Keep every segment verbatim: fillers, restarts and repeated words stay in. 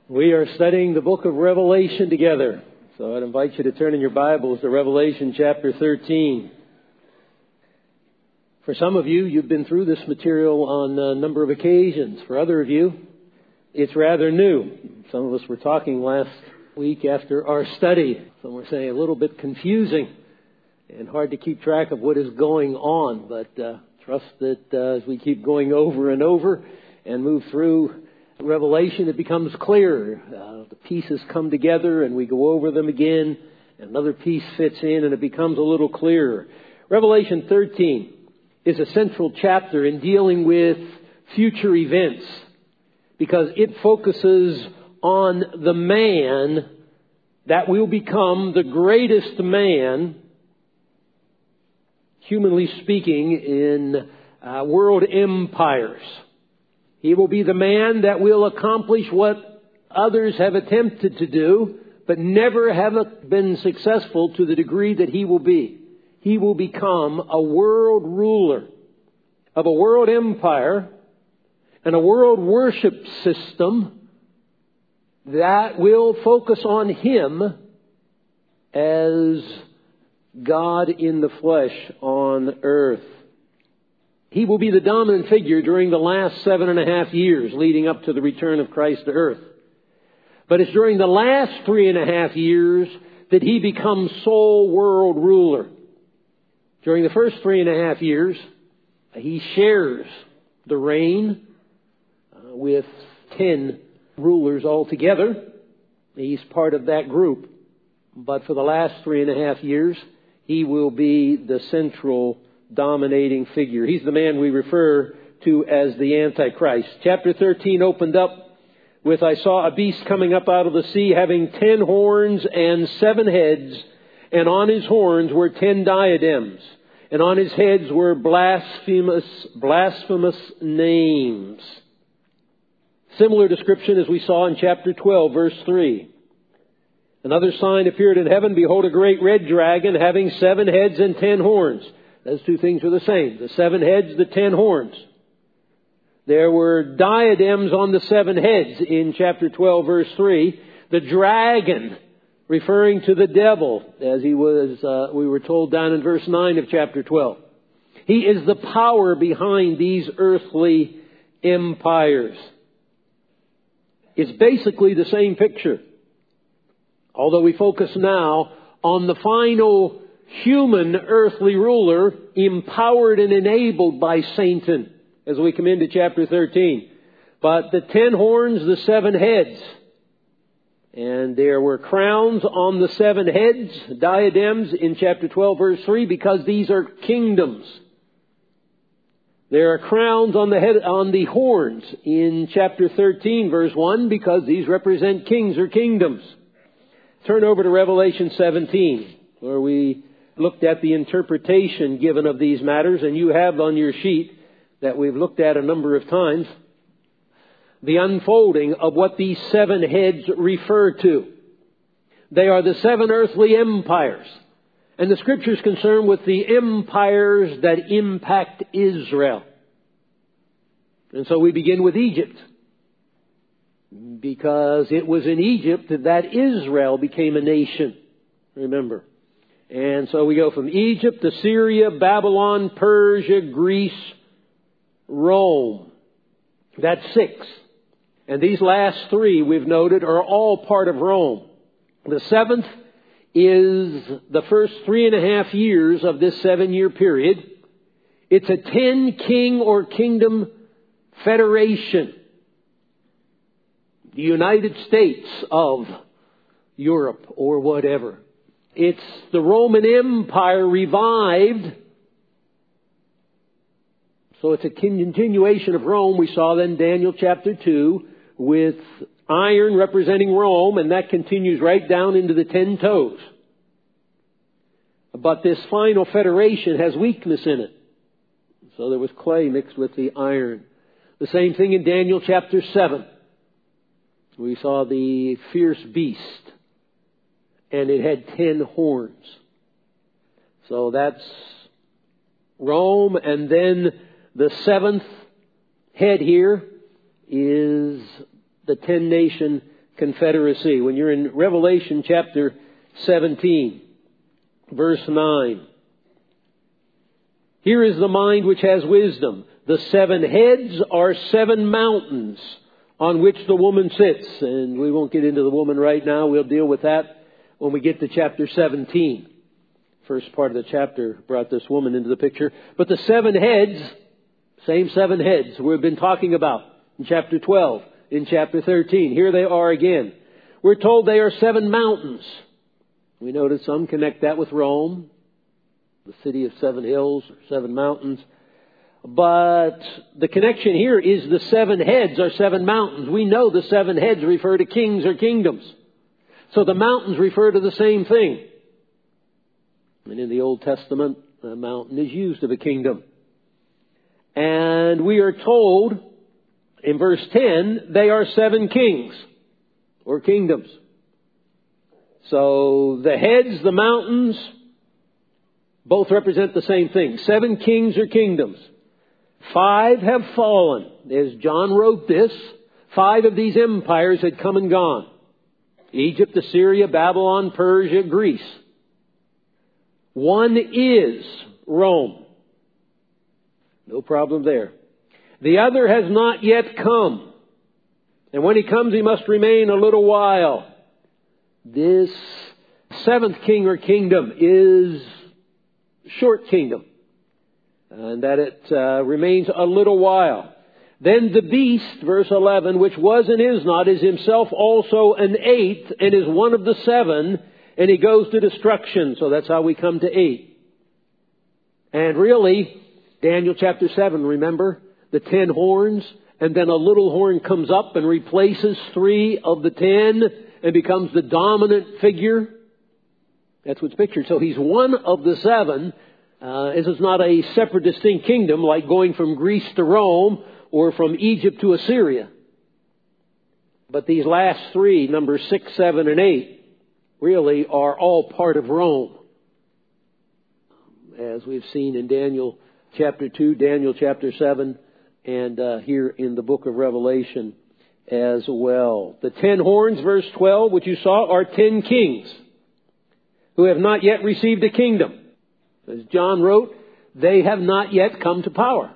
We are studying the book of Revelation together. So I'd invite you to turn in your Bibles to Revelation chapter thirteen. For some of you, you've been through this material on a number of occasions. For other of you, it's rather new. Some of us were talking last week after our study. Some were saying a little bit confusing and hard to keep track of what is going on. But uh, trust that uh, as we keep going over and over and move through Revelation, it becomes clearer. Uh, the pieces come together and we go over them again. And another piece fits in and it becomes a little clearer. Revelation thirteen is a central chapter in dealing with future events because it focuses on the man that will become the greatest man, humanly speaking, in uh, world empires. He will be the man that will accomplish what others have attempted to do, but never have been successful to the degree that he will be. He will become a world ruler of a world empire and a world worship system that will focus on him as God in the flesh on earth. He will be the dominant figure during the last seven and a half years leading up to the return of Christ to earth. But it's during the last three and a half years that he becomes sole world ruler. During the first three and a half years, he shares the reign uh, with ten rulers altogether. He's part of that group. But for the last three and a half years, he will be the central dominating figure. He's the man we refer to as the Antichrist. Chapter thirteen opened up with, I saw a beast coming up out of the sea having ten horns and seven heads, and on his horns were ten diadems, and on his heads were blasphemous, blasphemous names. Similar description as we saw in chapter twelve, verse three. Another sign appeared in heaven. Behold, a great red dragon having seven heads and ten horns. Those two things were the same. The seven heads, the ten horns. There were diadems on the seven heads in chapter twelve, verse three. The dragon, referring to the devil, as he was, uh, we were told down in verse nine of chapter twelve. He is the power behind these earthly empires. It's basically the same picture. Although we focus now on the final human earthly ruler empowered and enabled by Satan as we come into chapter thirteen. But the ten horns, the seven heads. And there were crowns on the seven heads, diadems in chapter twelve verse three, because these are kingdoms. There are crowns on the head, on the horns in chapter thirteen verse one, because these represent kings or kingdoms. Turn over to Revelation seventeen, where we looked at the interpretation given of these matters, and you have on your sheet that we've looked at a number of times the unfolding of what these seven heads refer to. They are the seven earthly empires, and the Scripture is concerned with the empires that impact Israel. And so we begin with Egypt, because it was in Egypt that Israel became a nation. Remember. And so we go from Egypt to Syria, Babylon, Persia, Greece, Rome. That's six. And these last three we've noted are all part of Rome. The seventh is the first three and a half years of this seven-year period. It's a ten-king or kingdom federation. The United States of Europe or whatever. It's the Roman Empire revived. So it's a continuation of Rome. We saw then Daniel chapter two with iron representing Rome, and that continues right down into the ten toes. But this final federation has weakness in it. So there was clay mixed with the iron. The same thing in Daniel chapter seven. We saw the fierce beast, and it had ten horns. So that's Rome, and then the seventh head here is the ten-nation confederacy. When you're in Revelation chapter seventeen, verse nine. Here is the mind which has wisdom. The seven heads are seven mountains on which the woman sits. And we won't get into the woman right now. We'll deal with that when we get to chapter seventeen. First part of the chapter brought this woman into the picture. But the seven heads, same seven heads we've been talking about in chapter twelve, in chapter thirteen. Here they are again. We're told they are seven mountains. We know that some connect that with Rome, the city of seven hills, or seven mountains. But the connection here is the seven heads are seven mountains. We know the seven heads refer to kings or kingdoms. So the mountains refer to the same thing. And in the Old Testament, a mountain is used of a kingdom. And we are told in verse ten, they are seven kings or kingdoms. So the heads, the mountains, both represent the same thing. Seven kings or kingdoms. Five have fallen. As John wrote this, five of these empires had come and gone. Egypt, Assyria, Babylon, Persia, Greece. One is Rome. No problem there. The other has not yet come. And when he comes, he must remain a little while. This seventh king or kingdom is short kingdom. And that it uh, remains a little while. Then the beast, verse eleven, which was and is not, is himself also an eighth and is one of the seven, and he goes to destruction. So that's how we come to eight. And really, Daniel chapter seven, remember? The ten horns, and then a little horn comes up and replaces three of the ten and becomes the dominant figure. That's what's pictured. So he's one of the seven. Uh, this is not a separate, distinct kingdom like going from Greece to Rome or from Egypt to Assyria. But these last three, numbers six, seven, and eight, really are all part of Rome. As we've seen in Daniel chapter two, Daniel chapter seven, and uh, here in the book of Revelation as well. The ten horns, verse twelve, which you saw, are ten kings who have not yet received a kingdom. As John wrote, they have not yet come to power.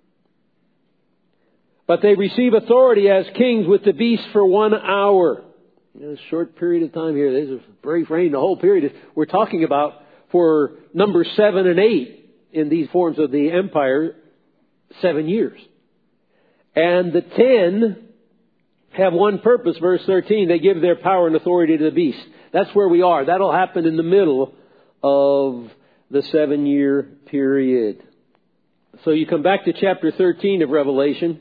But they receive authority as kings with the beast for one hour. In a short period of time here. There's a brief reign. The whole period we're talking about for numbers seven and eight in these forms of the empire, seven years. And the ten have one purpose, verse thirteen. They give their power and authority to the beast. That's where we are. That'll happen in the middle of the seven-year period. So you come back to chapter thirteen of Revelation.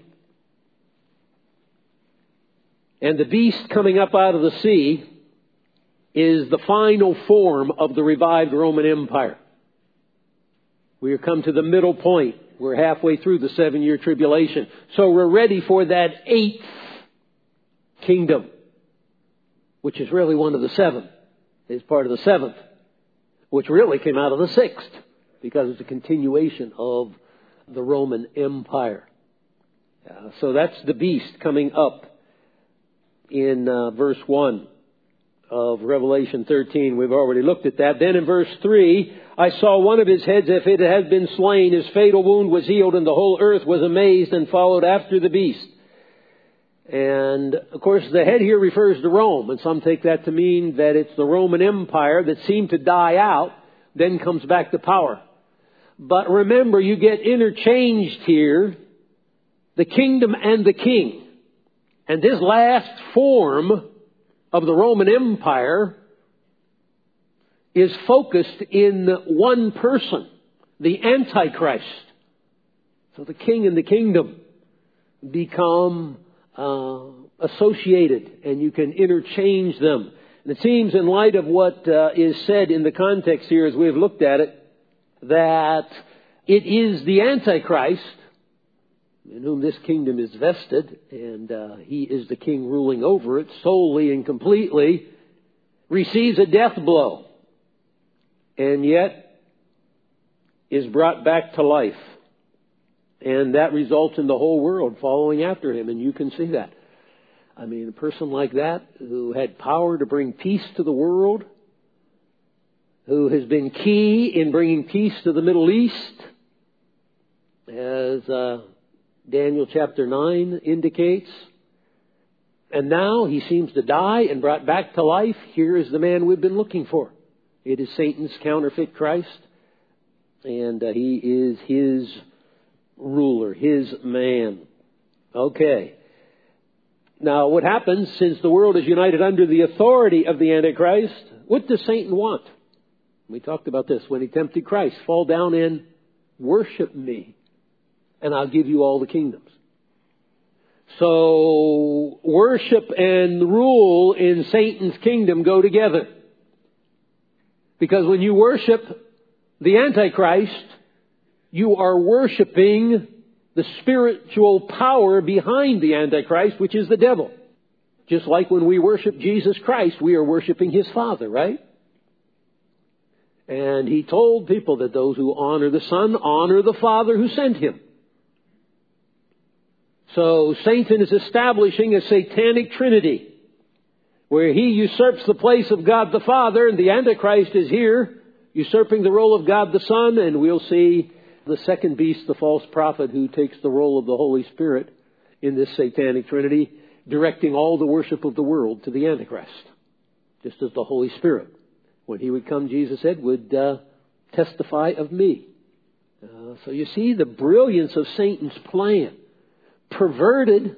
And the beast coming up out of the sea is the final form of the revived Roman Empire. We have come to the middle point. We're halfway through the seven-year tribulation. So we're ready for that eighth kingdom, which is really one of the seven. It's part of the seventh, which really came out of the sixth, because it's a continuation of the Roman Empire. Uh, so that's the beast coming up in uh, verse one of Revelation thirteen. We've already looked at that. Then in verse three, I saw one of his heads, if it had been slain, his fatal wound was healed, and the whole earth was amazed and followed after the beast. And, of course, the head here refers to Rome, and some take that to mean that it's the Roman Empire that seemed to die out, then comes back to power. But remember, you get interchanged here, the kingdom and the king. And this last form of the Roman Empire is focused in one person, the Antichrist. So the king and the kingdom become uh, associated, and you can interchange them. And it seems, in light of what uh, is said in the context here as we've looked at it, that it is the Antichrist in whom this kingdom is vested, and uh, he is the king ruling over it solely and completely, receives a death blow, and yet is brought back to life. And that results in the whole world following after him, and you can see that. I mean, a person like that who had power to bring peace to the world, who has been key in bringing peace to the Middle East, as uh, Daniel chapter nine indicates. And now he seems to die and brought back to life. Here is the man we've been looking for. It is Satan's counterfeit Christ. And uh, he is his ruler, his man. Okay. Now, what happens since the world is united under the authority of the Antichrist? What does Satan want? We talked about this when he tempted Christ. Fall down and worship me, and I'll give you all the kingdoms. So, worship and rule in Satan's kingdom go together. Because when you worship the Antichrist, you are worshiping the spiritual power behind the Antichrist, which is the devil. Just like when we worship Jesus Christ, we are worshiping His Father, right? And He told people that those who honor the Son honor the Father who sent Him. So Satan is establishing a satanic trinity where he usurps the place of God the Father, and the Antichrist is here usurping the role of God the Son, and we'll see the second beast, the false prophet, who takes the role of the Holy Spirit in this satanic trinity, directing all the worship of the world to the Antichrist. Just as the Holy Spirit, when He would come, Jesus said, would uh, testify of me. Uh, so you see the brilliance of Satan's plan. Perverted,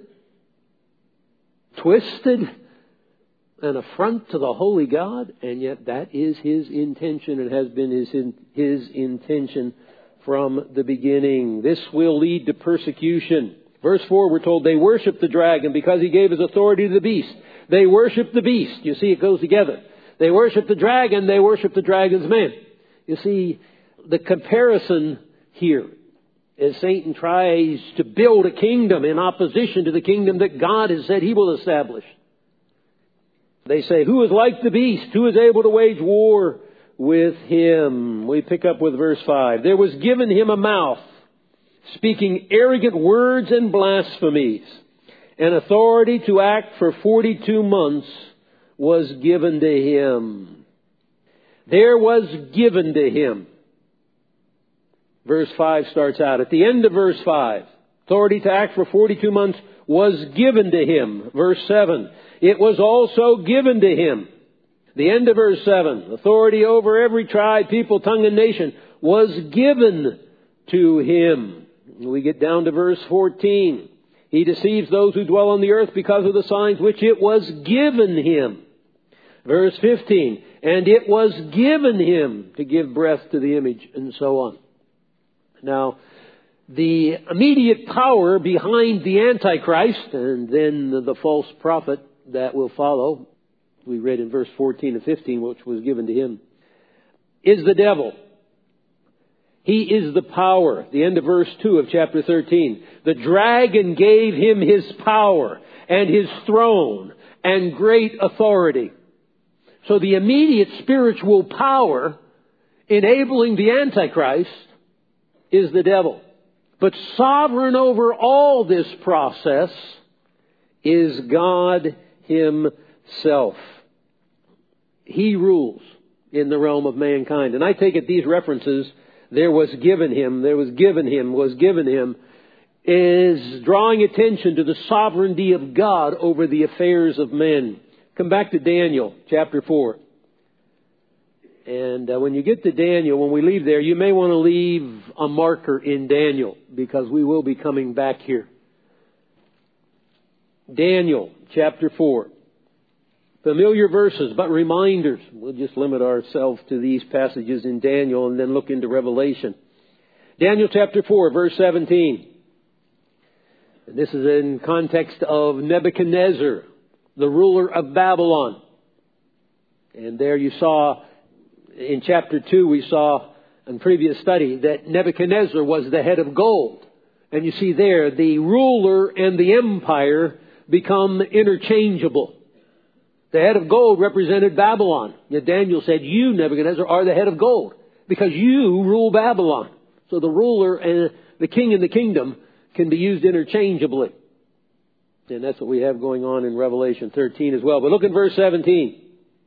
twisted, an affront to the holy God, and yet that is his intention and has been his, his intention from the beginning. This will lead to persecution. Verse four, we're told they worship the dragon because he gave his authority to the beast. They worship the beast. You see, it goes together. They worship the dragon, they worship the dragon's man. You see, the comparison here, as Satan tries to build a kingdom in opposition to the kingdom that God has said He will establish. They say, who is like the beast? Who is able to wage war with him? We pick up with verse five. There was given him a mouth, speaking arrogant words and blasphemies. An authority to act for forty-two months was given to him. There was given to him. Verse five starts out. At the end of verse five, authority to act for forty-two months was given to him. Verse seven, it was also given to him. The end of verse seven, authority over every tribe, people, tongue, and nation was given to him. We get down to verse fourteen. He deceives those who dwell on the earth because of the signs which it was given him. Verse fifteen, and it was given him to give breath to the image, and so on. Now, the immediate power behind the Antichrist, and then the false prophet that will follow, we read in verse fourteen and fifteen, which was given to him, is the devil. He is the power. The end of verse two of chapter thirteen. The dragon gave him his power and his throne and great authority. So the immediate spiritual power enabling the Antichrist is the devil. But sovereign over all this process is God Himself. He rules in the realm of mankind. And I take it these references, there was given him, there was given him, was given him, is drawing attention to the sovereignty of God over the affairs of men. Come back to Daniel chapter four. And uh, when you get to Daniel, when we leave there, you may want to leave a marker in Daniel, because we will be coming back here. Daniel chapter four. Familiar verses, but reminders. We'll just limit ourselves to these passages in Daniel and then look into Revelation. Daniel chapter four, verse seventeen. And this is in context of Nebuchadnezzar, the ruler of Babylon. And there you saw, in chapter two, we saw in previous study that Nebuchadnezzar was the head of gold. And you see there, the ruler and the empire become interchangeable. The head of gold represented Babylon. Yet Daniel said, you, Nebuchadnezzar, are the head of gold because you rule Babylon. So the ruler and the king and the kingdom can be used interchangeably. And that's what we have going on in Revelation thirteen as well. But look at verse seventeen.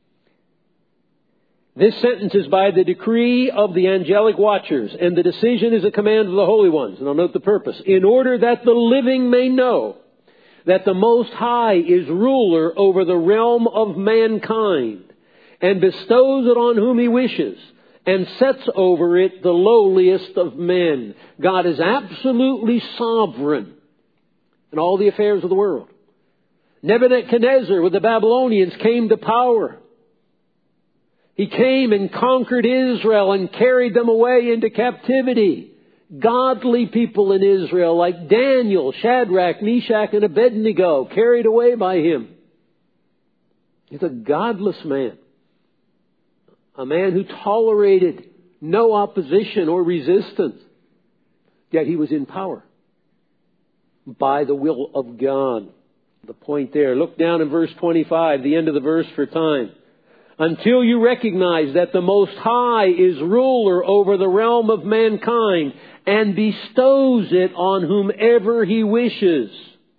This sentence is by the decree of the angelic watchers, and the decision is a command of the holy ones. And I'll note the purpose. In order that the living may know that the Most High is ruler over the realm of mankind, and bestows it on whom He wishes, and sets over it the lowliest of men. God is absolutely sovereign in all the affairs of the world. Nebuchadnezzar with the Babylonians came to power. He came and conquered Israel and carried them away into captivity. Godly people in Israel like Daniel, Shadrach, Meshach, and Abednego carried away by him. He's a godless man. A man who tolerated no opposition or resistance. Yet he was in power by the will of God. The point there. Look down in verse twenty-five, the end of the verse for time. Until you recognize that the Most High is ruler over the realm of mankind and bestows it on whomever He wishes.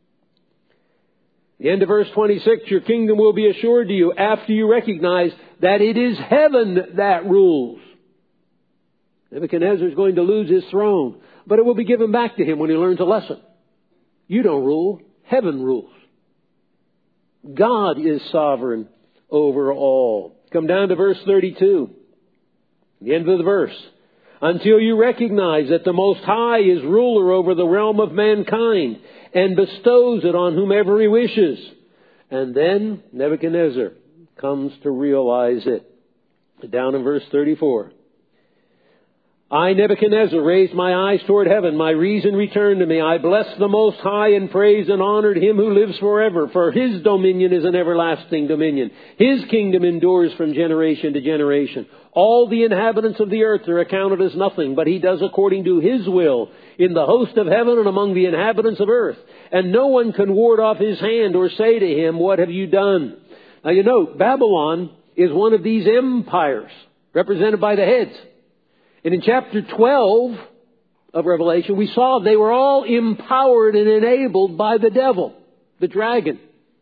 The end of verse twenty-six, your kingdom will be assured to you after you recognize that it is heaven that rules. Nebuchadnezzar is going to lose his throne, but it will be given back to him when he learns a lesson. You don't rule. Heaven rules. God is sovereign over all. Come down to verse thirty-two. The end of the verse. Until you recognize that the Most High is ruler over the realm of mankind and bestows it on whomever He wishes. And then Nebuchadnezzar comes to realize it. Down in verse thirty-four. I, Nebuchadnezzar, raised my eyes toward heaven. My reason returned to me. I blessed the Most High and praised and honored Him who lives forever. For His dominion is an everlasting dominion. His kingdom endures from generation to generation. All the inhabitants of the earth are accounted as nothing, but He does according to His will in the host of heaven and among the inhabitants of earth. And no one can ward off His hand or say to Him, what have you done? Now you note, Babylon is one of these empires represented by the heads. And in chapter twelve of Revelation, we saw they were all empowered and enabled by the devil, the dragon.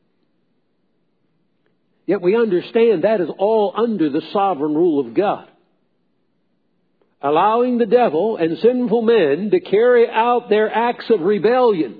Yet we understand that is all under the sovereign rule of God. Allowing the devil and sinful men to carry out their acts of rebellion.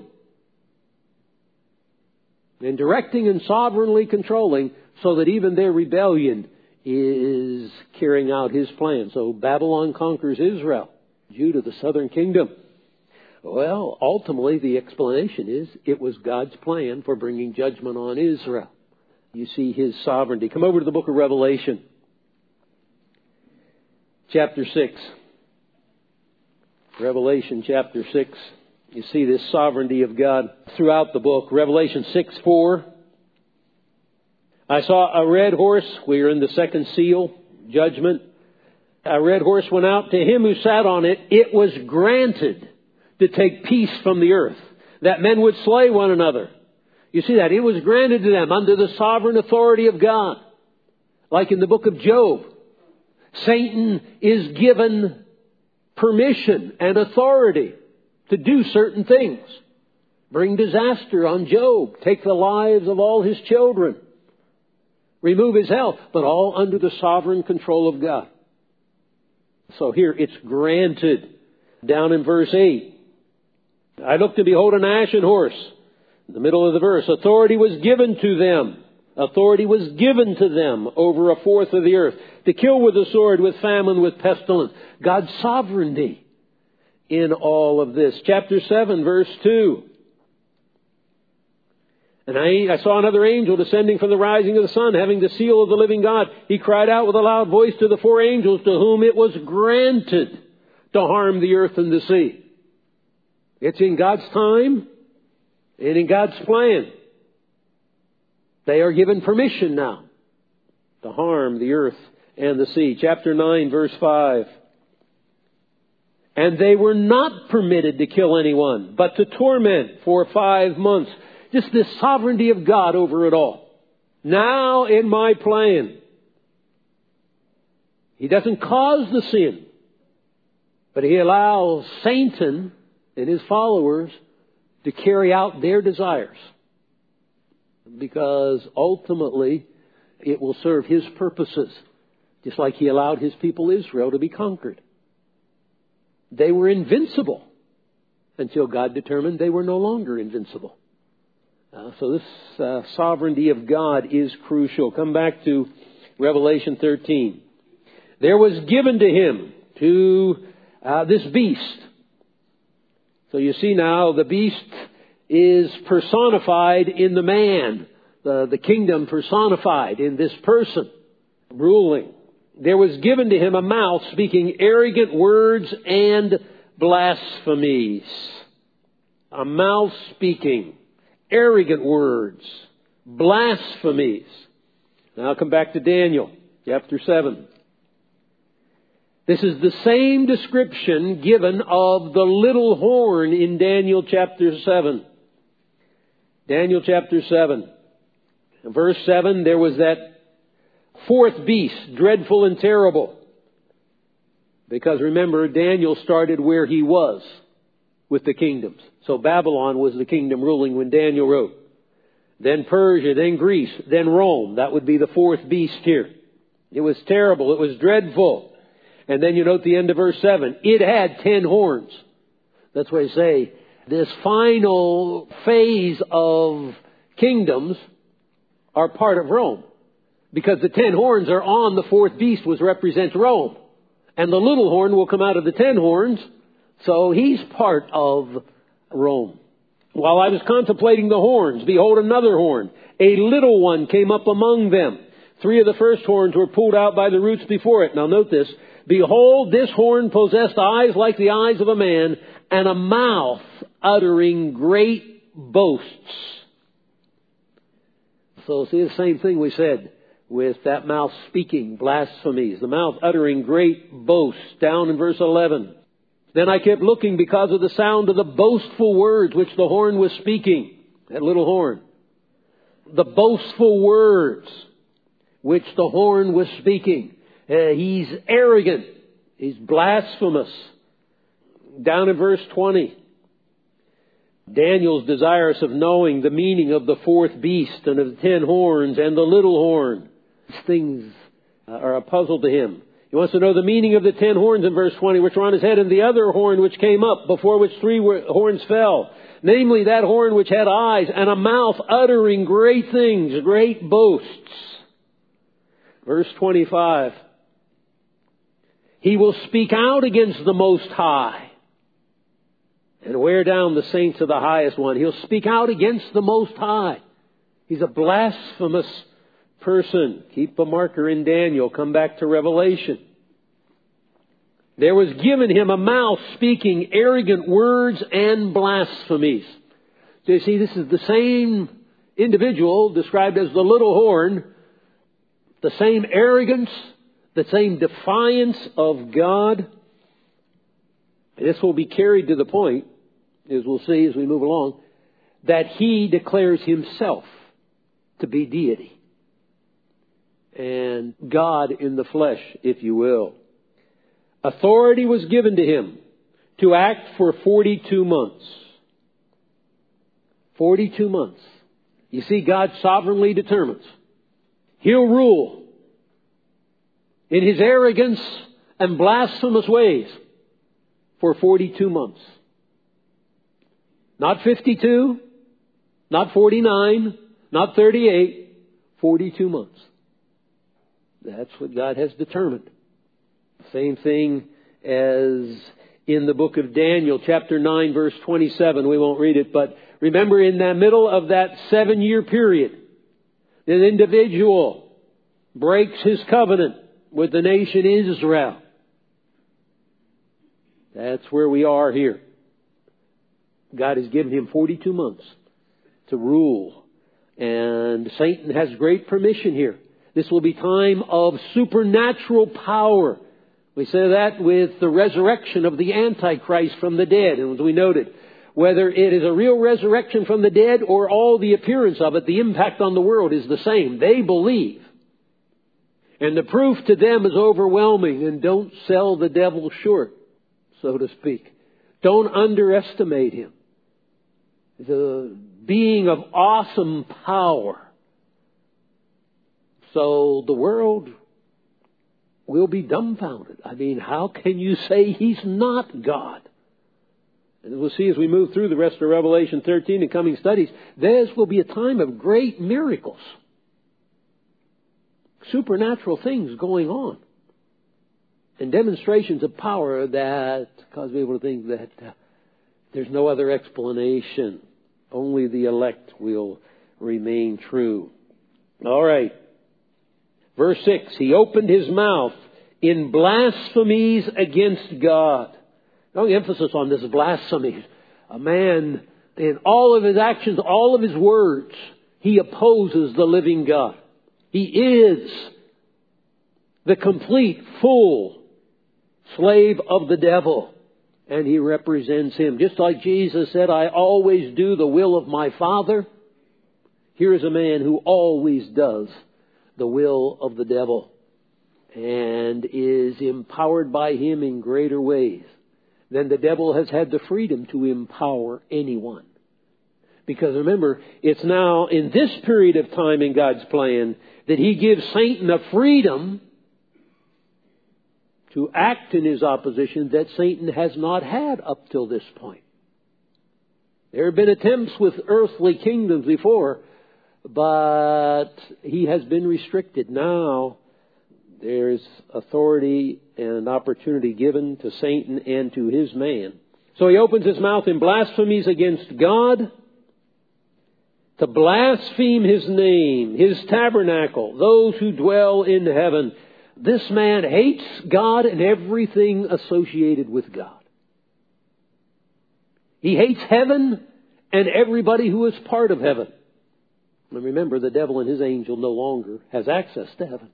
And directing and sovereignly controlling so that even their rebellion is carrying out His plan. So Babylon conquers Israel, Judah, the southern kingdom. Well, ultimately the explanation is it was God's plan for bringing judgment on Israel. You see His sovereignty. Come over to the book of Revelation, chapter six. Revelation chapter six. You see this sovereignty of God throughout the book. Revelation six four. I saw a red horse. We are in the second seal, judgment. A red horse went out. To him who sat on it, it was granted to take peace from the earth, that men would slay one another. You see that? It was granted to them under the sovereign authority of God. Like in the book of Job, Satan is given permission and authority to do certain things. Bring disaster on Job. Take the lives of all his children. Remove his health, but all under the sovereign control of God. So here it's granted. Down in verse eight. I looked and behold an ashen horse. In the middle of the verse. Authority was given to them. Authority was given to them over a fourth of the earth. To kill with the sword, with famine, with pestilence. God's sovereignty in all of this. Chapter seven, verse two. And I, I saw another angel descending from the rising of the sun, having the seal of the living God. He cried out with a loud voice to the four angels to whom it was granted to harm the earth and the sea. It's in God's time and in God's plan. They are given permission now to harm the earth and the sea. Chapter nine, verse five. And they were not permitted to kill anyone, but to torment for five months. Just this sovereignty of God over it all. Now in my plan. He doesn't cause the sin, but He allows Satan and his followers to carry out their desires. because ultimately it will serve His purposes, just like He allowed His people Israel to be conquered. They were invincible until God determined they were no longer invincible. Uh, so this uh, sovereignty of God is crucial. Come back to Revelation thirteen. There was given to him, to uh, this beast. So you see now, the beast is personified in the man. The, the kingdom personified in this person ruling. There was given to him a mouth speaking arrogant words and blasphemies. A mouth speaking arrogant words, blasphemies. Now come back to Daniel, chapter seven. This is the same description given of the little horn in Daniel chapter seven. Daniel chapter seven. In verse seven, there was that fourth beast, dreadful and terrible. Because remember, Daniel started where he was with the kingdoms. So Babylon was the kingdom ruling when Daniel wrote. Then Persia, then Greece, then Rome. That would be the fourth beast here. It was terrible. It was dreadful. And then you note the end of verse seven. It had ten horns. That's why I say this final phase of kingdoms are part of Rome. Because the ten horns are on the fourth beast, which represents Rome. And the little horn will come out of the ten horns. So he's part of Rome. While I was contemplating the horns, behold, another horn. A little one came up among them. Three of the first horns were pulled out by the roots before it. Now note this. Behold, this horn possessed eyes like the eyes of a man, and a mouth uttering great boasts. So see the same thing we said with that mouth speaking blasphemies. The mouth uttering great boasts, down in verse eleven. Then I kept looking because of the sound of the boastful words which the horn was speaking. That little horn. The boastful words which the horn was speaking. Uh, he's arrogant. He's blasphemous. Down in verse twenty. Daniel's desirous of knowing the meaning of the fourth beast and of the ten horns and the little horn. These things are a puzzle to him. He wants to know the meaning of the ten horns in verse twenty, which were on his head, and the other horn which came up, before which three were, horns fell. Namely, that horn which had eyes and a mouth uttering great things, great boasts. Verse twenty-five. He will speak out against the Most High and wear down the saints of the Highest One. He'll speak out against the Most High. He's a blasphemous person. Keep a marker in Daniel. Come back to Revelation. There was given him a mouth speaking arrogant words and blasphemies. So you see, this is the same individual described as the little horn. The same arrogance, the same defiance of God. This will be carried to the point, as we'll see as we move along, that he declares himself to be deity. And God in the flesh, if you will. Authority was given to him to act for forty-two months. forty-two months. You see, God sovereignly determines. He'll rule in his arrogance and blasphemous ways for forty-two months. Not fifty-two, not forty-nine, not thirty-eight, forty-two months. That's what God has determined. Same thing as in the book of Daniel, chapter nine, verse twenty-seven. We won't read it, but remember, in the middle of that seven-year period, an individual breaks his covenant with the nation Israel. That's where we are here. God has given him forty-two months to rule. And Satan has great permission here. This will be time of supernatural power. We say that with the resurrection of the Antichrist from the dead. And as we noted, whether it is a real resurrection from the dead or all the appearance of it, the impact on the world is the same. They believe. And the proof to them is overwhelming. And don't sell the devil short, so to speak. Don't underestimate him. The being of awesome power. So the world will be dumbfounded. I mean, how can you say He's not God? And we'll see as we move through the rest of Revelation thirteen and coming studies, this will be a time of great miracles. Supernatural things going on. And demonstrations of power that cause people to think that uh, there's no other explanation. Only the elect will remain true. All right. Verse six, He opened His mouth in blasphemies against God. Now, the emphasis on this blasphemy. A man, in all of his actions, all of his words, he opposes the living God. He is the complete, full slave of the devil. And he represents him. Just like Jesus said, I always do the will of my Father. Here is a man who always does the will of the devil and is empowered by him in greater ways than the devil has had the freedom to empower anyone. Because remember, it's now in this period of time in God's plan that He gives Satan a freedom to act in his opposition that Satan has not had up till this point. There have been attempts with earthly kingdoms before, but he has been restricted. Now there's authority and an opportunity given to Satan and to his man. So he opens his mouth in blasphemies against God, to blaspheme His name, His tabernacle, those who dwell in heaven. This man hates God and everything associated with God. He hates heaven and everybody who is part of heaven. And remember, the devil and his angel no longer has access to heaven.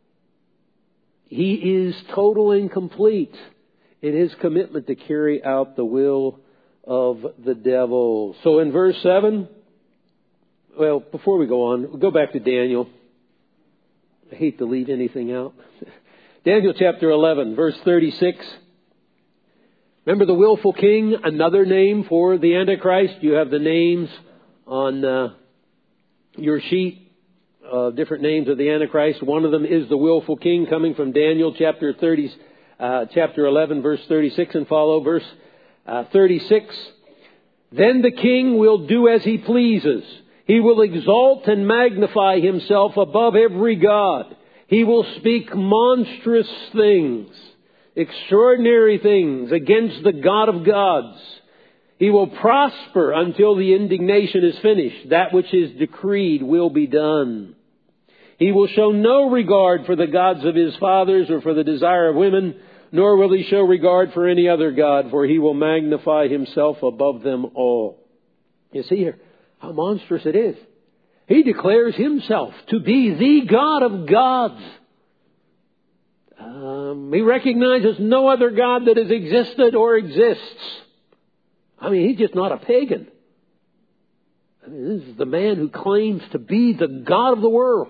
He is total and complete in his commitment to carry out the will of the devil. So in verse seven, well, before we go on, we'll go back to Daniel. I hate to leave anything out. Daniel chapter eleven, verse thirty-six. Remember the willful king, another name for the Antichrist. You have the names on uh, your sheet, uh, different names of the Antichrist. One of them is the willful king, coming from Daniel chapter thirty, uh, chapter eleven, verse thirty-six and follow. Verse uh, thirty-six. Then the king will do as he pleases. He will exalt and magnify himself above every god. He will speak monstrous things, extraordinary things against the God of gods. He will prosper until the indignation is finished. That which is decreed will be done. He will show no regard for the gods of his fathers or for the desire of women, nor will he show regard for any other god, for he will magnify himself above them all. You see here how monstrous it is. He declares himself to be the God of gods. Um, he recognizes no other God that has existed or exists. I mean, he's just not a pagan. I mean, this is the man who claims to be the God of the world.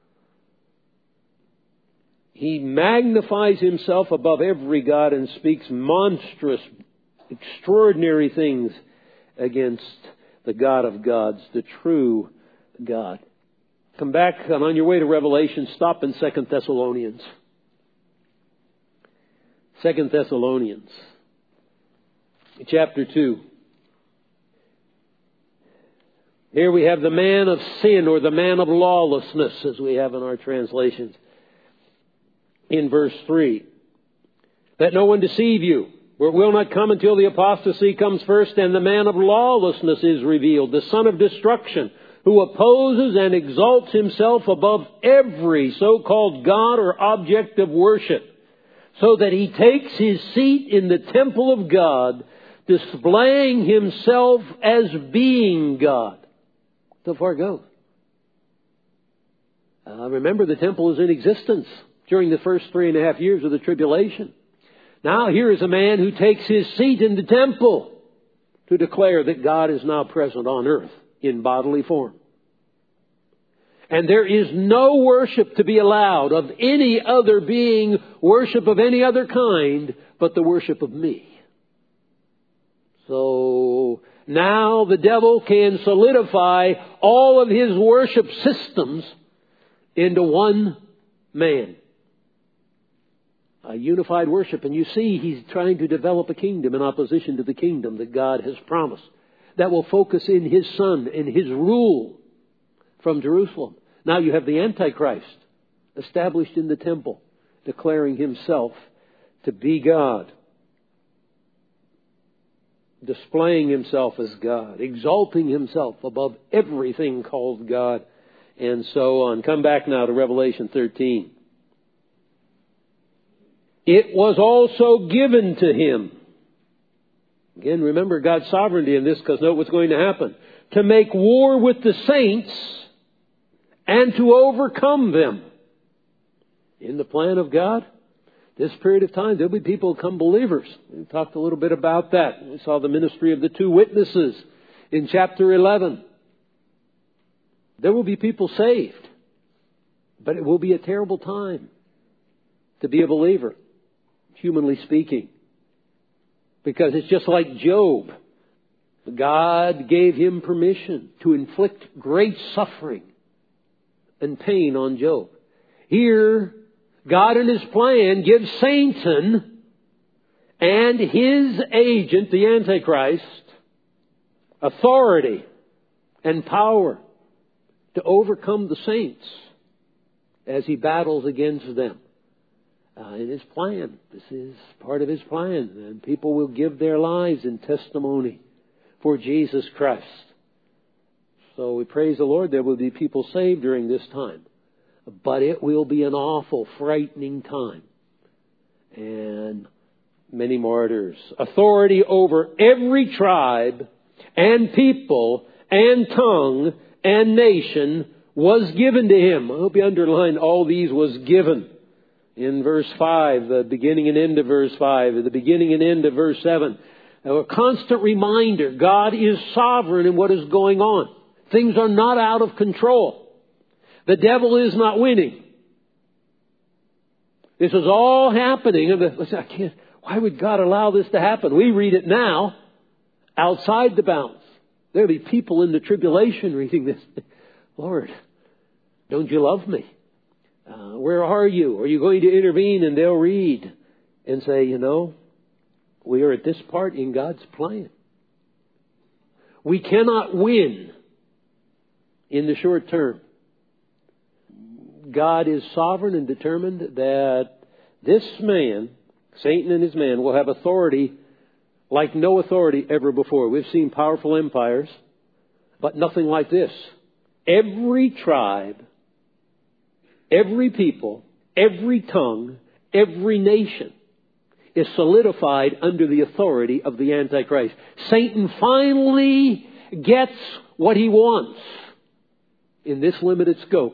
He magnifies himself above every god and speaks monstrous, extraordinary things against the God of gods, the true God. Come back, and on your way to Revelation, stop in Second Thessalonians. Second Thessalonians, chapter two. Here we have the man of sin, or the man of lawlessness, as we have in our translations. In verse three, let no one deceive you, for it will not come until the apostasy comes first, and the man of lawlessness is revealed, the son of destruction, who opposes and exalts himself above every so-called God or object of worship, so that he takes his seat in the temple of God, displaying himself as being God. So far it goes. Uh, remember, the temple is in existence during the first three and a half years of the tribulation. Now here is a man who takes his seat in the temple to declare that God is now present on earth in bodily form. And there is no worship to be allowed of any other being, worship of any other kind, but the worship of me. So Now the devil can solidify all of his worship systems into one man. A unified worship. And you see, he's trying to develop a kingdom in opposition to the kingdom that God has promised, that will focus in His Son and His rule from Jerusalem. Now you have the Antichrist established in the temple, declaring himself to be God, displaying himself as God, exalting himself above everything called God, and so on. Come back now to Revelation thirteen. It was also given to him. Again, remember God's sovereignty in this, because note what's going to happen. To make war with the saints and to overcome them. In the plan of God, this period of time, there'll be people who become believers. We talked a little bit about that. We saw the ministry of the two witnesses in chapter eleven. There will be people saved. But it will be a terrible time to be a believer, humanly speaking. Because it's just like Job. God gave him permission to inflict great suffering and pain on Job. Here, God in His plan gives Satan and his agent, the Antichrist, authority and power to overcome the saints as he battles against them. Uh, in His plan. This is part of His plan. And people will give their lives in testimony for Jesus Christ. So we praise the Lord, there will be people saved during this time. But it will be an awful, frightening time. And many martyrs. Authority over every tribe and people and tongue and nation was given to Him. I hope you underline all these was given. In verse five, the beginning and end of verse five, the beginning and end of verse seven. A constant reminder, God is sovereign in what is going on. Things are not out of control. The devil is not winning. This is all happening. And I can't, why would God allow this to happen? We read it now outside the bounds. There'll be people in the tribulation reading this. Lord, don't you love me? Uh, where are you? Are you going to intervene? And they'll read and say, you know, we are at this part in God's plan. We cannot win in the short term. God is sovereign and determined that this man, Satan and his man, will have authority like no authority ever before. We've seen powerful empires, but nothing like this. Every tribe, every people, every tongue, every nation is solidified under the authority of the Antichrist. Satan finally gets what he wants in this limited scope.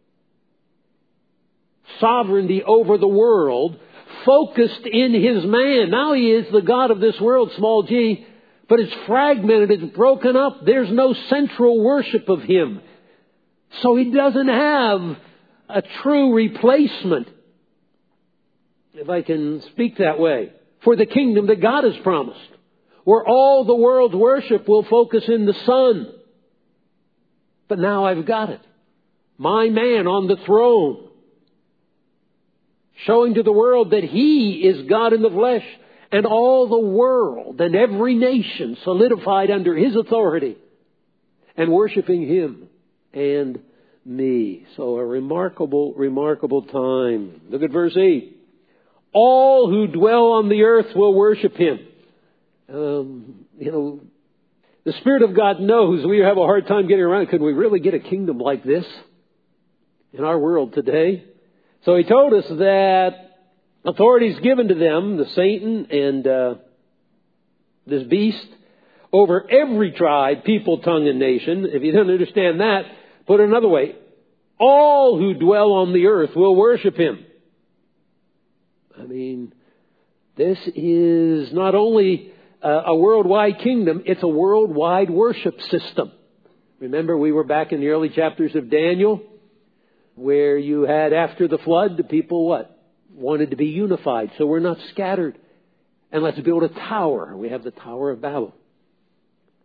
Sovereignty over the world, focused in his man. Now he is the God of this world, small g, but it's fragmented, it's broken up. There's no central worship of him. So he doesn't have a true replacement, if I can speak that way, for the kingdom that God has promised, where all the world's worship will focus in the Son. But now I've got it. My man on the throne, showing to the world that He is God in the flesh, and all the world and every nation solidified under His authority and worshiping Him and me. So a remarkable, remarkable time. Look at verse eight. All who dwell on the earth will worship Him. Um, you know, the Spirit of God knows we have a hard time getting around. Could we really get a kingdom like this in our world today? So He told us that authority is given to them, the Satan and uh, this beast, over every tribe, people, tongue, and nation. If you don't understand that, put it another way. All who dwell on the earth will worship Him. I mean, this is not only a, a worldwide kingdom, it's a worldwide worship system. Remember, we were back in the early chapters of Daniel, where you had, after the flood, the people, what? Wanted to be unified. So we're not scattered. And let's build a tower. We have the Tower of Babel.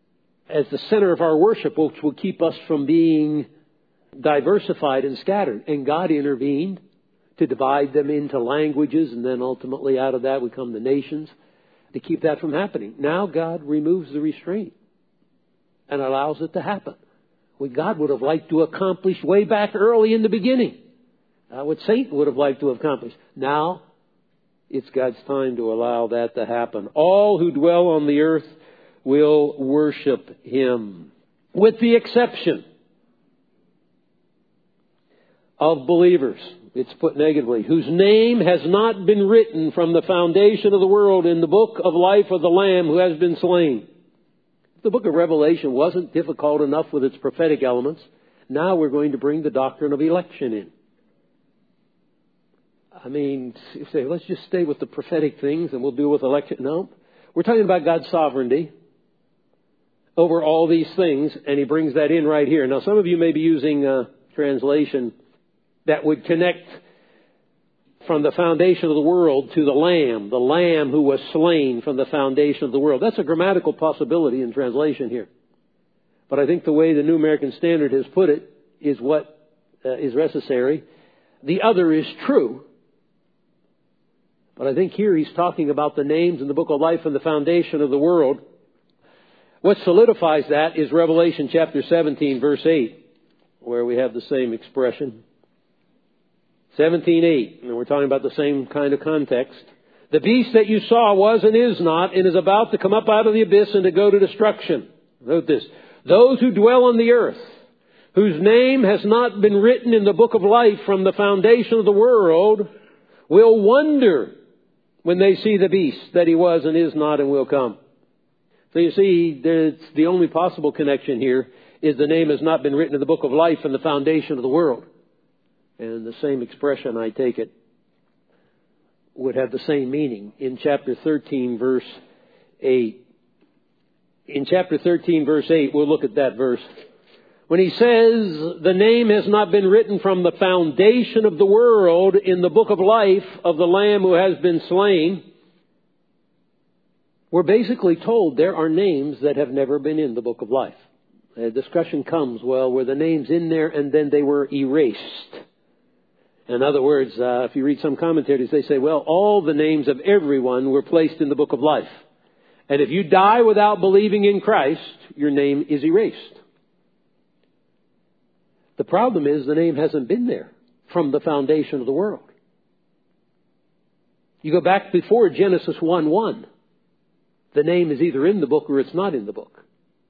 as the center of our worship, which will keep us from being diversified and scattered. And God intervened to divide them into languages, and then ultimately out of that would come the nations, to keep that from happening. Now God removes the restraint and allows it to happen. What God would have liked to accomplish way back early in the beginning. Uh, what Satan would have liked to have accomplished. Now, it's God's time to allow that to happen. All who dwell on the earth will worship Him. With the exception of believers, it's put negatively, whose name has not been written from the foundation of the world in the book of life of the Lamb who has been slain. The book of Revelation wasn't difficult enough with its prophetic elements. Now we're going to bring the doctrine of election in. I mean, you say, let's just stay with the prophetic things and we'll deal with election. No, we're talking about God's sovereignty over all these things, and He brings that in right here. Now, some of you may be using a translation that would connect from the foundation of the world to the Lamb, the Lamb who was slain from the foundation of the world. That's a grammatical possibility in translation here. But I think the way the New American Standard has put it is what uh, is necessary. The other is true. But I think here he's talking about the names in the book of life and the foundation of the world. What solidifies that is Revelation chapter seventeen, verse eight, where we have the same expression. seventeen eight, and we're talking about the same kind of context. The beast that you saw was and is not, and is about to come up out of the abyss and to go to destruction. Note this. Those who dwell on the earth, whose name has not been written in the book of life from the foundation of the world, will wonder when they see the beast that he was and is not and will come. So you see, it's the only possible connection here is the name has not been written in the book of life from the foundation of the world. And the same expression, I take it, would have the same meaning in chapter thirteen, verse eight. In chapter thirteen, verse eight, we'll look at that verse. When he says, the name has not been written from the foundation of the world in the book of life of the Lamb who has been slain, we're basically told there are names that have never been in the book of life. A discussion comes, well, were the names in there and then they were erased? In other words, uh, if you read some commentaries, they say, well, all the names of everyone were placed in the book of life. And if you die without believing in Christ, your name is erased. The problem is the name hasn't been there from the foundation of the world. You go back before Genesis one one. The name is either in the book or it's not in the book.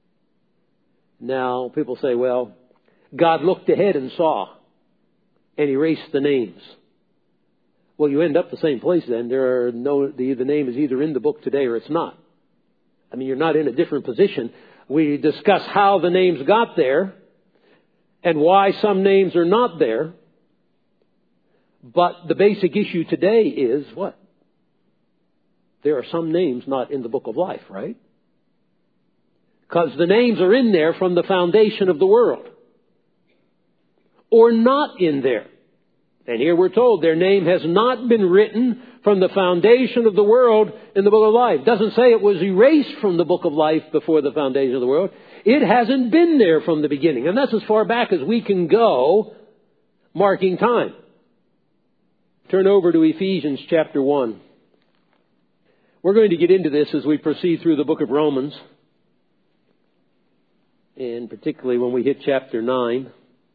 Now, people say, well, God looked ahead and saw and erased the names. Well, you end up the same place then. There are no, the, the name is either in the book today or it's not. I mean, you're not in a different position. We discuss how the names got there and why some names are not there. But the basic issue today is what? There are some names not in the book of life, right? Because the names are in there from the foundation of the world. Or not in there. And here we're told their name has not been written from the foundation of the world in the book of life. It doesn't say it was erased from the book of life before the foundation of the world. It hasn't been there from the beginning. And that's as far back as we can go, marking time. Turn over to Ephesians chapter one. We're going to get into this as we proceed through the book of Romans. And particularly when we hit chapter nine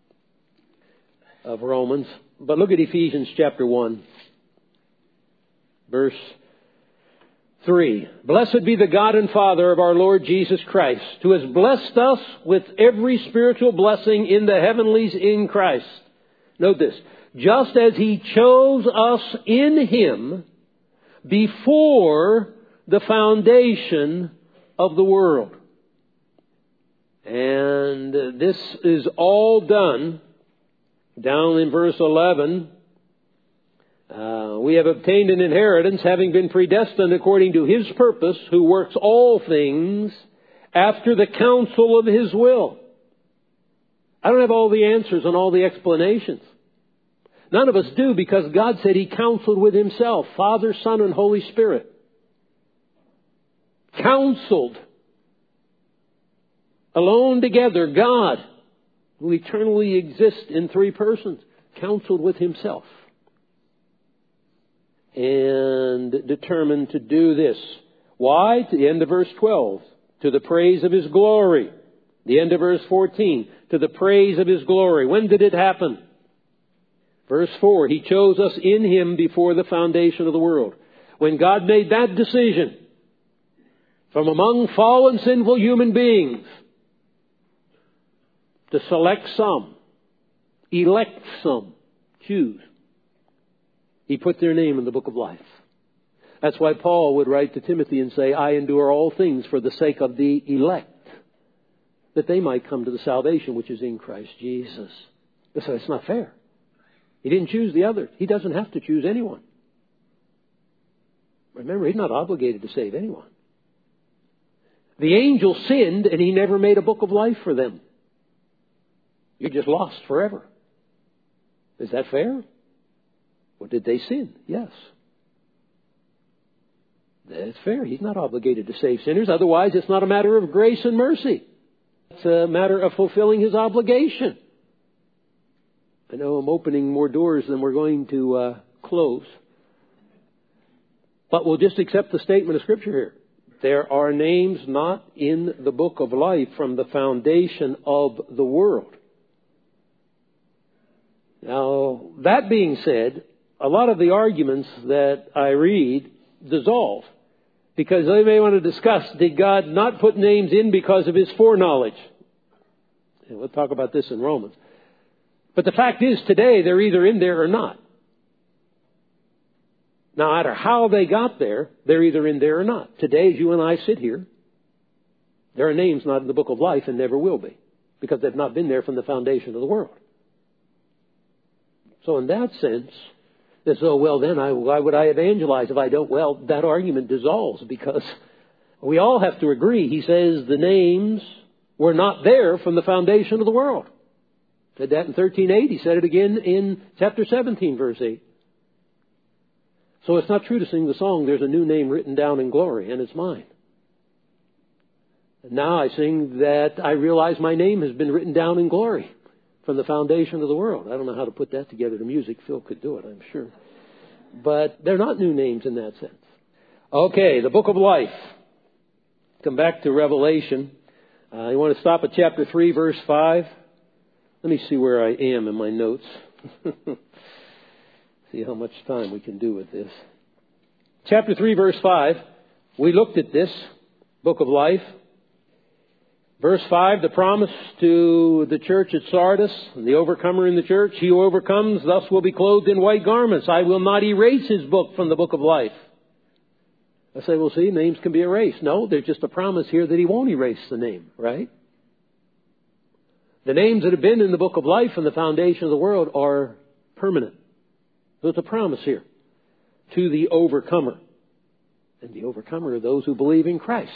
of Romans. But look at Ephesians chapter one, verse three. Blessed be the God and Father of our Lord Jesus Christ, who has blessed us with every spiritual blessing in the heavenlies in Christ. Note this. Just as He chose us in Him before the foundation of the world. And this is all done down in verse eleven. Uh, we have obtained an inheritance, having been predestined according to His purpose, who works all things after the counsel of His will. I don't have all the answers and all the explanations. None of us do, because God said He counseled with Himself, Father, Son, and Holy Spirit. Counseled. alone together, God, who eternally exists in three persons, counseled with himself and determined to do this. Why? To the end of verse twelve, to the praise of his glory. The end of verse fourteen, to the praise of his glory. When did it happen? Verse four, he chose us in him before the foundation of the world. When God made that decision from among fallen sinful human beings to select some, elect some, choose, he put their name in the book of life. That's why Paul would write to Timothy and say, I endure all things for the sake of the elect, that they might come to the salvation which is in Christ Jesus. So it's not fair. He didn't choose the others. He doesn't have to choose anyone. Remember, he's not obligated to save anyone. The angels sinned and he never made a book of life for them. You're just lost forever. Is that fair? Well, did they sin? Yes. That's fair. He's not obligated to save sinners. Otherwise, it's not a matter of grace and mercy. It's a matter of fulfilling his obligation. I know I'm opening more doors than we're going to uh, close. But we'll just accept the statement of Scripture here. There are names not in the book of life from the foundation of the world. Now, that being said, a lot of the arguments that I read dissolve. Because they may want to discuss, did God not put names in because of his foreknowledge? And we'll talk about this in Romans. But the fact is, today, they're either in there or not. No matter how they got there, they're either in there or not. Today, as you and I sit here, there are names not in the book of life and never will be, because they've not been there from the foundation of the world. So in that sense, as though, well, then I, why would I evangelize if I don't? Well, that argument dissolves, because we all have to agree. He says the names were not there from the foundation of the world. Said that in thirteen eight. He said it again in chapter seventeen, verse eight. So it's not true to sing the song, there's a new name written down in glory, and it's mine. And now I sing that I realize my name has been written down in glory from the foundation of the world. I don't know how to put that together to music. Phil could do it, I'm sure. But they're not new names in that sense. Okay, the book of life. Come back to Revelation. Uh, you want to stop at chapter three, verse five? Let me see where I am in my notes. See how much time we can do with this. Chapter three, verse five. We looked at this book of life. Verse five, the promise to the church at Sardis, the overcomer in the church. He who overcomes thus will be clothed in white garments. I will not erase his book from the book of life. I say, well, see, names can be erased. No, there's just a promise here that he won't erase the name, right? The names that have been in the book of life from the foundation of the world are permanent. So it's a promise here to the overcomer. And the overcomer are those who believe in Christ.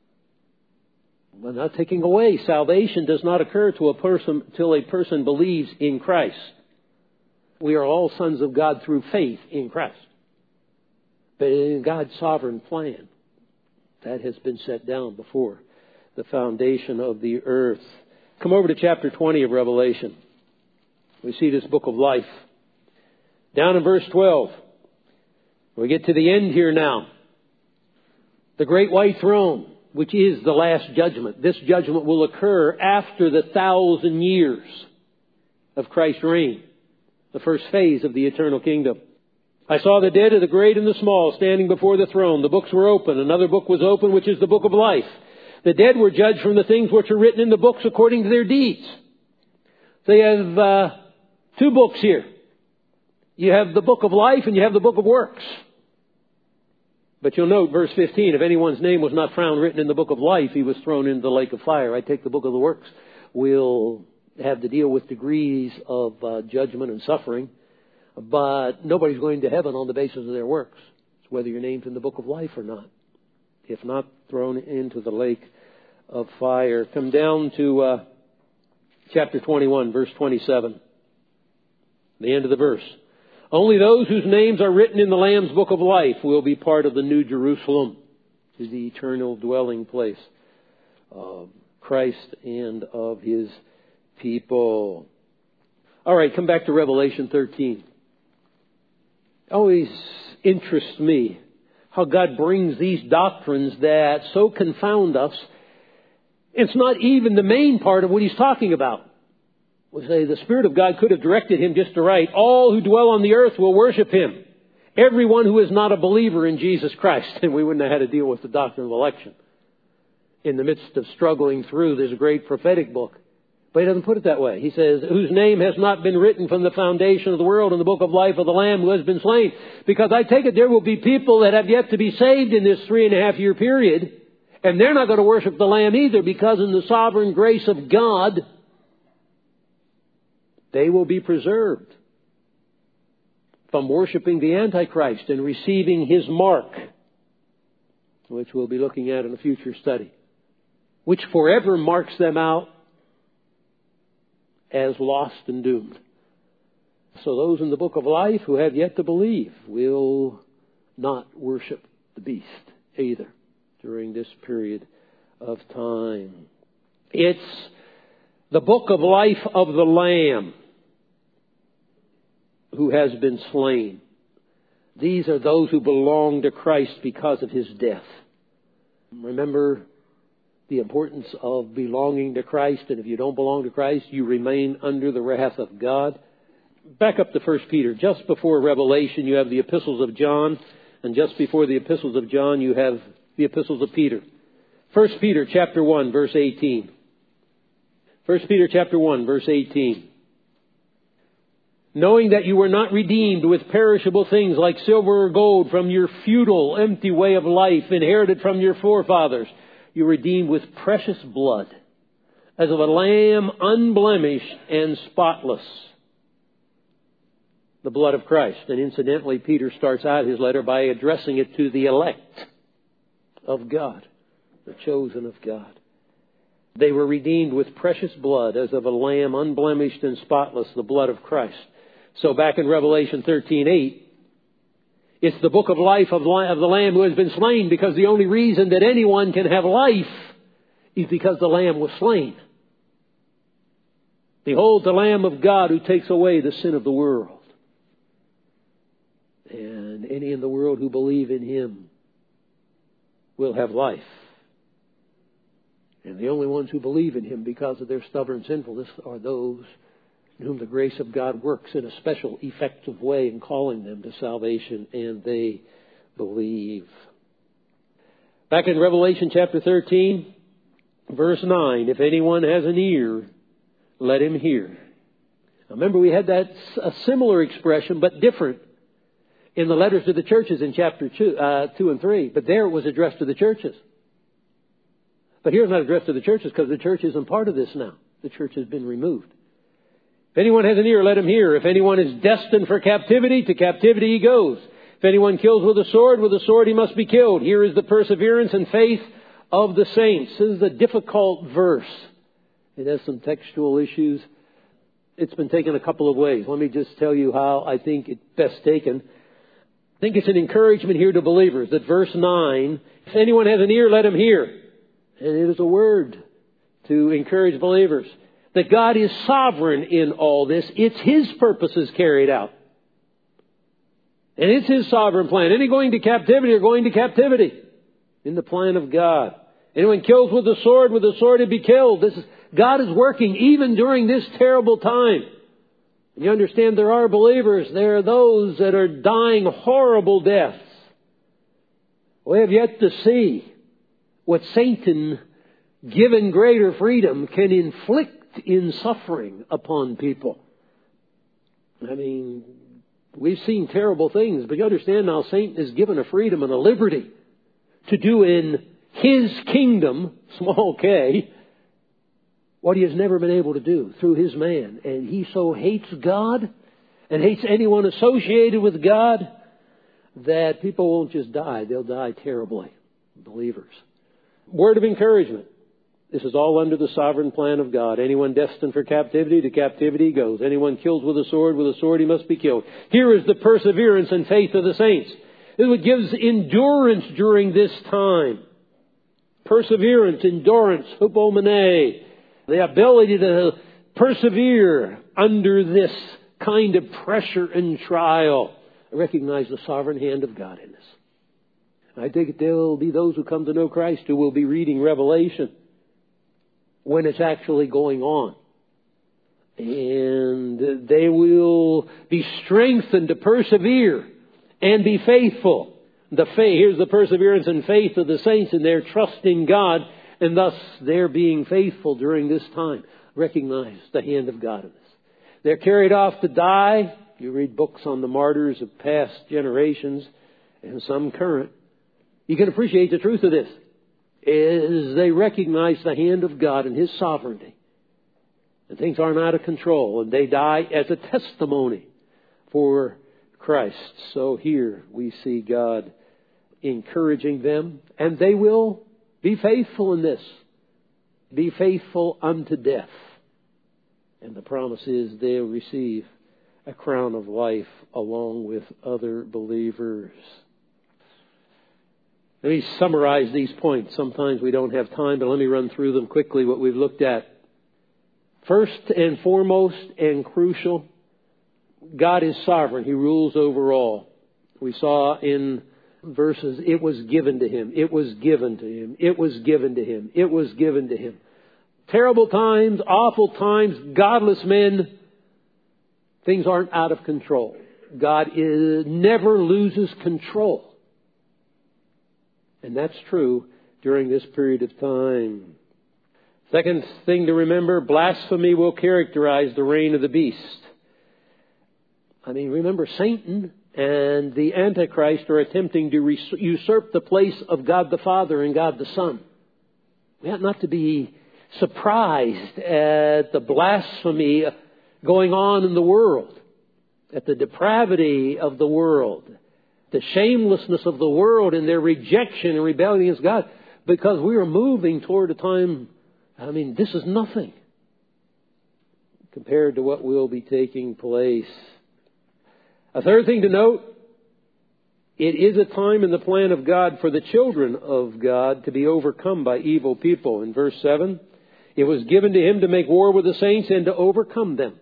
We're not taking away. Salvation does not occur to a person till a person believes in Christ. We are all sons of God through faith in Christ. But in God's sovereign plan, that has been set down before the foundation of the earth. Come over to chapter twenty of Revelation. We see this book of life. Down in verse twelve. We get to the end here now. The great white throne, which is the last judgment. This judgment will occur after the thousand years of Christ's reign. The first phase of the eternal kingdom. I saw the dead of the great and the small standing before the throne. The books were open. Another book was open, which is the book of life. The dead were judged from the things which are written in the books according to their deeds. So you have uh, two books here. You have the book of life and you have the book of works. But you'll note verse fifteen, if anyone's name was not found written in the book of life, he was thrown into the lake of fire. I take the book of the works. We'll have to deal with degrees of uh, judgment and suffering. But nobody's going to heaven on the basis of their works. It's whether your name's in the book of life or not. If not, thrown into the lake of fire. Come down to uh, chapter twenty-one, verse twenty-seven. The end of the verse. Only those whose names are written in the Lamb's book of life will be part of the New Jerusalem, which is the eternal dwelling place of Christ and of His people. All right, come back to Revelation thirteen. Always interests me how God brings these doctrines that so confound us. It's not even the main part of what He's talking about. We say the Spirit of God could have directed Him just to write, all who dwell on the earth will worship Him. Everyone who is not a believer in Jesus Christ. And we wouldn't have had to deal with the doctrine of election in the midst of struggling through this great prophetic book. But He doesn't put it that way. He says, whose name has not been written from the foundation of the world in the book of life of the Lamb who has been slain. Because I take it there will be people that have yet to be saved in this three and a half year period. And they're not going to worship the Lamb either, because in the sovereign grace of God, they will be preserved from worshiping the Antichrist and receiving his mark, which we'll be looking at in a future study, which forever marks them out as lost and doomed. So those in the book of life who have yet to believe will not worship the beast either during this period of time. It's the book of life of the Lamb who has been slain. These are those who belong to Christ because of His death. Remember the importance of belonging to Christ, and if you don't belong to Christ, you remain under the wrath of God. Back up to First Peter. Just before Revelation, you have the epistles of John, and just before the epistles of John, you have the epistles of Peter. First Peter chapter one, verse eighteen. First Peter chapter one, verse eighteen. Knowing that you were not redeemed with perishable things like silver or gold from your futile, empty way of life inherited from your forefathers. You were redeemed with precious blood, as of a lamb unblemished and spotless. The blood of Christ. And incidentally, Peter starts out his letter by addressing it to the elect of God, the chosen of God. They were redeemed with precious blood, as of a lamb unblemished and spotless, the blood of Christ. So back in Revelation thirteen eight, it's the book of life of the Lamb who has been slain, because the only reason that anyone can have life is because the Lamb was slain. Behold the Lamb of God who takes away the sin of the world. And any in the world who believe in Him will have life. And the only ones who believe in Him because of their stubborn sinfulness are those in whom the grace of God works in a special, effective way in calling them to salvation, and they believe. Back in Revelation chapter thirteen, verse nine, if anyone has an ear, let him hear. Now remember, we had that a similar expression, but different, in the letters to the churches in chapter two, uh, two and three. But there it was addressed to the churches. But here it's not addressed to the churches, because the church isn't part of this now. The church has been removed. If anyone has an ear, let him hear. If anyone is destined for captivity, to captivity he goes. If anyone kills with a sword, with a sword he must be killed. Here is the perseverance and faith of the saints. This is a difficult verse. It has some textual issues. It's been taken a couple of ways. Let me just tell you how I think it's best taken. I think it's an encouragement here to believers that verse nine, if anyone has an ear, let him hear. And it is a word to encourage believers that God is sovereign in all this. It's His purposes carried out. And it's His sovereign plan. Any going to captivity are going to captivity in the plan of God. Anyone kills with a sword, with a sword he'd be killed. This is, God is working even during this terrible time. And you understand there are believers. There are those that are dying horrible deaths. We have yet to see what Satan, given greater freedom, can inflict in suffering upon people. I mean, we've seen terrible things, but you understand now Satan is given a freedom and a liberty to do in his kingdom, small k, what he has never been able to do through his man. And he so hates God and hates anyone associated with God that people won't just die, they'll die terribly. Believers. Word of encouragement. This is all under the sovereign plan of God. Anyone destined for captivity, to captivity he goes. Anyone killed with a sword, with a sword he must be killed. Here is the perseverance and faith of the saints. This is what gives endurance during this time. perseverance, endurance, hupomene, the ability to persevere under this kind of pressure and trial. I recognize the sovereign hand of God in this. I think it there will be those who come to know Christ who will be reading Revelation when it's actually going on. And they will be strengthened to persevere and be faithful. The faith, here's the perseverance and faith of the saints, and their trust in God, and thus they're being faithful during this time. Recognize the hand of God in this. They're carried off to die. You read books on the martyrs of past generations and some current. You can appreciate the truth of this as they recognize the hand of God and His sovereignty. And things aren't out of control, and they die as a testimony for Christ. So here we see God encouraging them, and they will be faithful in this. Be faithful unto death. And the promise is they'll receive a crown of life along with other believers. Let me summarize these points. Sometimes we don't have time, but let me run through them quickly, what we've looked at. First and foremost and crucial, God is sovereign. He rules over all. We saw in verses, it was given to Him. It was given to Him. It was given to Him. It was given to Him. Terrible times, awful times, godless men, things aren't out of control. God is, never loses control. And that's true during this period of time. Second thing to remember, blasphemy will characterize the reign of the beast. I mean, remember, Satan and the Antichrist are attempting to usurp the place of God the Father and God the Son. We ought not to be surprised at the blasphemy going on in the world, at the depravity of the world, the shamelessness of the world and their rejection and rebellion against God, because we are moving toward a time, I mean, this is nothing compared to what will be taking place. A third thing to note, it is a time in the plan of God for the children of God to be overcome by evil people. In verse seven, it was given to Him to make war with the saints and to overcome them.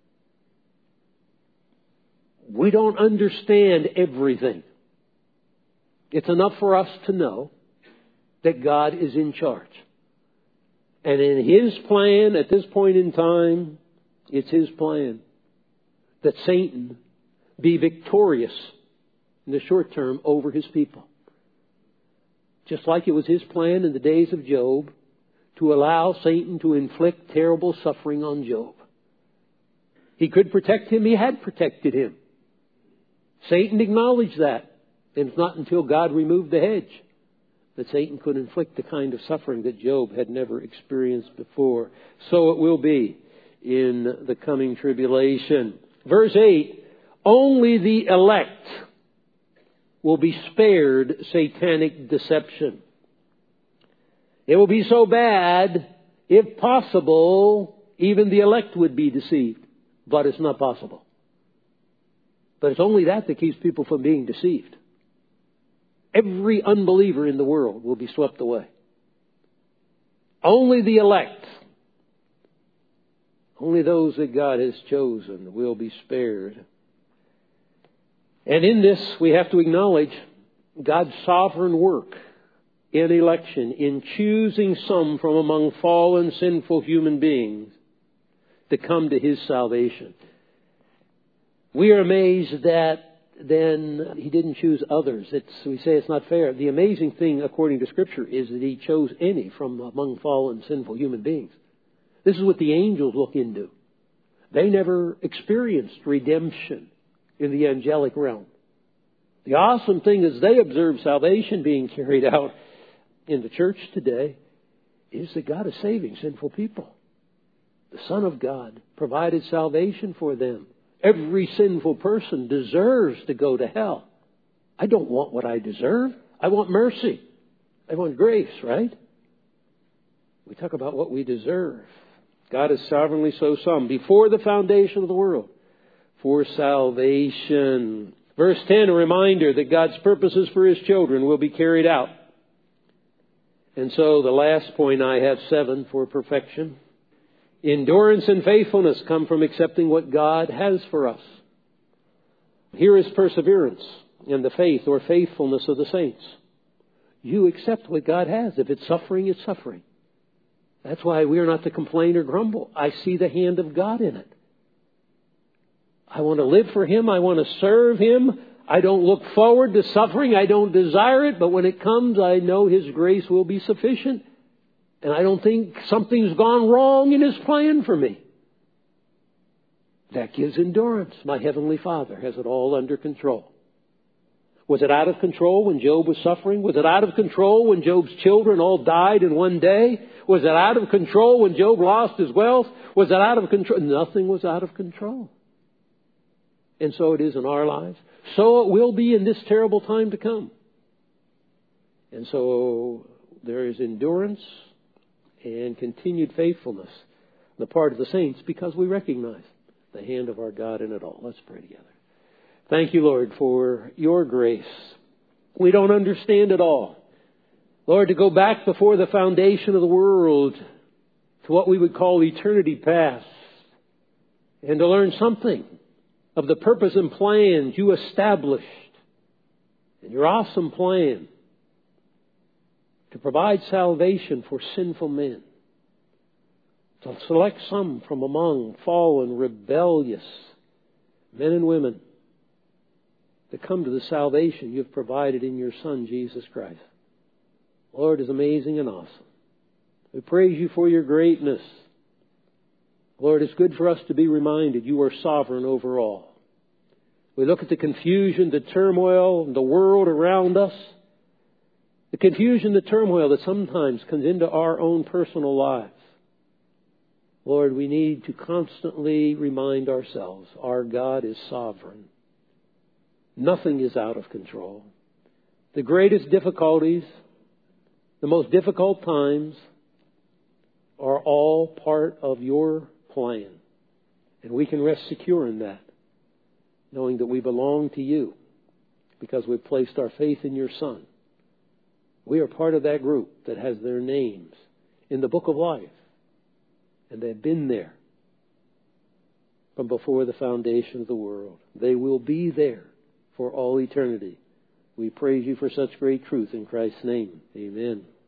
We don't understand everything. It's enough for us to know that God is in charge. And in His plan, at this point in time, it's His plan that Satan be victorious in the short term over his people. Just like it was His plan in the days of Job to allow Satan to inflict terrible suffering on Job. He could protect him. He had protected him. Satan acknowledged that. And it's not until God removed the hedge that Satan could inflict the kind of suffering that Job had never experienced before. So it will be in the coming tribulation. Verse eight, only the elect will be spared satanic deception. It will be so bad, if possible, even the elect would be deceived. But it's not possible. But it's only that that keeps people from being deceived. Every unbeliever in the world will be swept away. Only the elect, only those that God has chosen will be spared. And in this, we have to acknowledge God's sovereign work in election, in choosing some from among fallen, sinful human beings to come to His salvation. We are amazed that then He didn't choose others. It's, we say it's not fair. The amazing thing, according to Scripture, is that He chose any from among fallen, sinful human beings. This is what the angels look into. They never experienced redemption in the angelic realm. The awesome thing is they observe salvation being carried out in the church today is that God is saving sinful people. The Son of God provided salvation for them. Every sinful person deserves to go to hell. I don't want what I deserve. I want mercy. I want grace, right? We talk about what we deserve. God has sovereignly so some before the foundation of the world for salvation. Verse ten, a reminder that God's purposes for His children will be carried out. And so the last point I have, seven, for perfection. Endurance and faithfulness come from accepting what God has for us. Here is perseverance and the faith or faithfulness of the saints. You accept what God has. If it's suffering, it's suffering. That's why we are not to complain or grumble. I see the hand of God in it. I want to live for Him. I want to serve Him. I don't look forward to suffering. I don't desire it. But when it comes, I know His grace will be sufficient. And I don't think something's gone wrong in His plan for me. That gives endurance. My Heavenly Father has it all under control. Was it out of control when Job was suffering? Was it out of control when Job's children all died in one day? Was it out of control when Job lost his wealth? Was it out of control? Nothing was out of control. And so it is in our lives. So it will be in this terrible time to come. And so there is endurance and continued faithfulness on the part of the saints because we recognize the hand of our God in it all. Let's pray together. Thank you, Lord, for your grace. We don't understand it all. Lord, to go back before the foundation of the world to what we would call eternity past and to learn something of the purpose and plans you established and your awesome plan to provide salvation for sinful men, to select some from among fallen, rebellious men and women to come to the salvation you've provided in your Son, Jesus Christ. Lord, is amazing and awesome. We praise you for your greatness. Lord, it's good for us to be reminded you are sovereign over all. We look at the confusion, the turmoil, and the world around us. The confusion, the turmoil that sometimes comes into our own personal lives. Lord, we need to constantly remind ourselves our God is sovereign. Nothing is out of control. The greatest difficulties, the most difficult times are all part of your plan. And we can rest secure in that, knowing that we belong to you because we've placed our faith in your Son. We are part of that group that has their names in the book of life. And they've been there from before the foundation of the world. They will be there for all eternity. We praise you for such great truth in Christ's name. Amen.